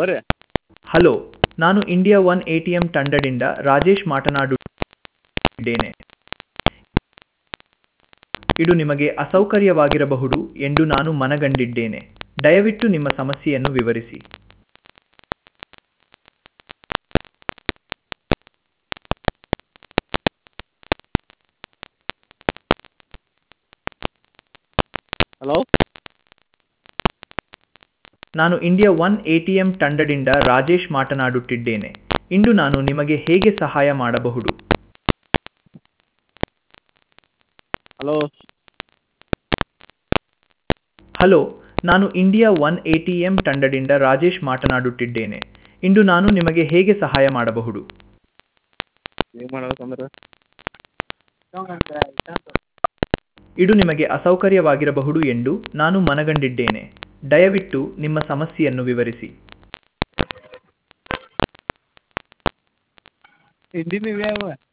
ಬರ್ರಿ. ಹಲೋ, ನಾನು India one ATM ತಂಡದಿಂದ ರಾಜೇಶ್ ಮಾತನಾಡುತ್ತಿದ್ದೇನೆ. ಇದು ನಿಮಗೆ ಅಸೌಕರ್ಯವಾಗಿರಬಹುದು ಎಂದು ನಾನು ಮನಗಂಡಿದ್ದೇನೆ. ದಯವಿಟ್ಟು ನಿಮ್ಮ ಸಮಸ್ಯೆಯನ್ನು ವಿವರಿಸಿ. ಹಲೋ. ನಾನು ಇಂಡಿಯಾ ಒನ್ ಎಟಿಎಂ ತಂಡದಿಂದ ರಾಜೇಶ್ ಮಾತನಾಡುತ್ತಿದ್ದೇನೆ. ಇಂದು ನಾನು ನಿಮಗೆ ಹೇಗೆ ಸಹಾಯ ಮಾಡಬಹುದು? ಹಲೋ. ಹಲೋ, ನಾನು ಇಂಡಿಯಾ ಒನ್ ಎಟಿಎಂ ತಂಡದಿಂದ ರಾಜೇಶ್ ಮಾತನಾಡುತ್ತಿದ್ದೇನೆ. ಇಂದು ನಾನು ನಿಮಗೆ ಹೇಗೆ ಸಹಾಯ ಮಾಡಬಹುದು? ಏನು ಮಾಡ್ಬೇಕಂದ್ರೆ ಇದು ನಿಮಗೆ ಅಸೌಕರ್ಯವಾಗಿರಬಹುದು ಎಂದು ನಾನು ಮನಗಂಡಿದ್ದೇನೆ. ದಯವಿಟ್ಟು ನಿಮ್ಮ ಸಮಸ್ಯೆಯನ್ನು ವಿವರಿಸಿ. ಹಿಂದಿ में भी है वो है